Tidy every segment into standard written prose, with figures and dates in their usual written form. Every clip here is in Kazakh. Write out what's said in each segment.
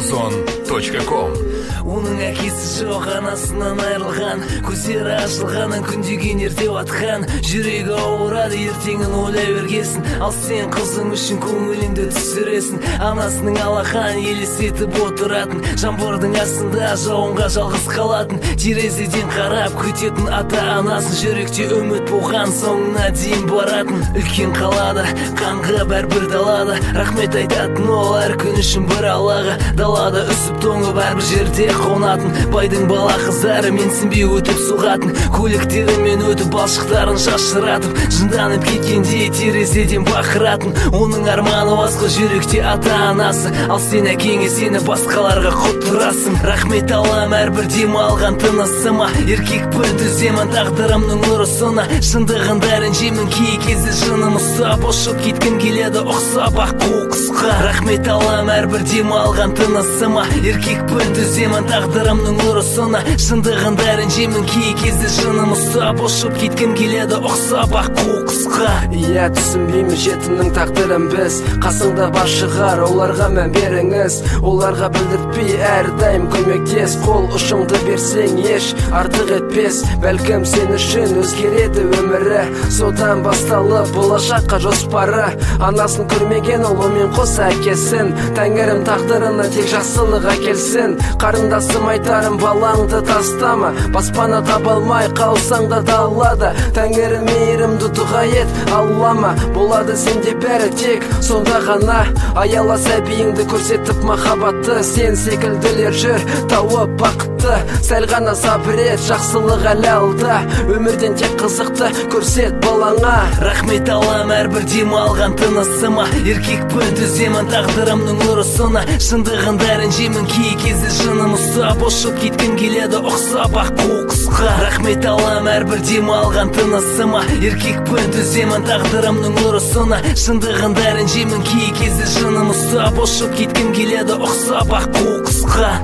Ozon.com. Оның әкесі жоқ, анасынан айырылған, көздері ашылғанын күндеген ерте атқан, жүрегі ауырады, ертеңін ойлай бергесін. Ал сен қызың үшін көңіліңді түсіресің. Анасының алақан елестетіп отыратын, жаңбырдың астында жауынға жалғыз қалатын, терезеден қарап күтетін ата-анасын. Жүректе үміт болған, соңына дейін баратын. Үлкен қалада, қанға бәрбір далада, рахмет айтатын ол әр күн үшін бір Аллаға. Далада үсіп тоңып әрбір жерде қонатын, байдың бала қыздары менсінбей өтіп соғатын, көліктерімен өтіп балшықтарын шашыратып, жынданып кеткенде терезеден бақыратын. Оның арманы басқа, жүректе ата-анасы, ал сен әкеңе сені басқаларға құттырасың. Рахмет Аллам әрбір дем алған тынысыма, еркекпін түземін тағдырымның ұрысына. Шындығында ренжимін кей кезде жыным ұстап, ұшып кеткім келеді ұқсап аққу құсқа. Рахмет Аллам әрбір дем алған тынысыма, еркекпін түземін тағдырымның ұрысына. Шындығында ренжимін кей кезде жыным ұстап, ұшып кеткім келеді ұқсап аққу құсқа. Иә, түсінбеймін жетімнің тағдырын біз, қасыңда бар шығар, оларға мән беріңіз. Оларға білдіртпей әрдайым көмектес, қол ұшыңды берсең еш артық етпес. Бәлкім сен үшін өзгереді өмірі, содан басталып болашаққа жоспары. Анасын көрмеген ол мен қос әкесін, Тәңірім тағдырына тек жақсылық әкелсін. Қарындасым айтарым, балаңды тастама, баспана таба алмай қалсаң да далада. Тәңірім мейірімді дұға ет, Аллама, болады сенде бәрі тек сонда ғана. Аяла сәбиіңді көрсетіп махаббатты, сен секілділер жүр тауып бақытты. Сәл ғана сабыр ет, жақсылық әлі алда, өмірден тек қызықты көрсет балаңа. Рахмет Аллам әрбір дем алған тынысыма, еркекпін түземін тағдырымның ұрысына. Шындығында ренжимін кей кезде жыным ұстап, ұшып кеткім келеді ұқсап аққу құсқа. Рахмет Аллам әрбір дем алған тынысыма, еркекпін түземін тағдырымның ұрысына. Шындығында ренжимін кей кезде жыным ұстап, ұшып кеткім келеді ұқсап аққу құсқа.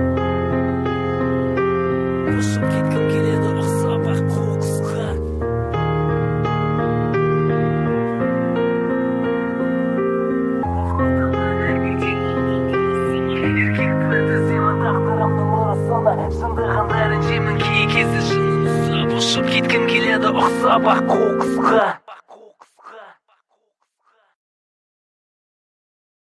Ұшып кеткім келеді ұқсап аққу құсқа. Шындығында ренжимін кей кезде жыным ұстап, ұшып кеткім келеді ұқсап аққу құсқа.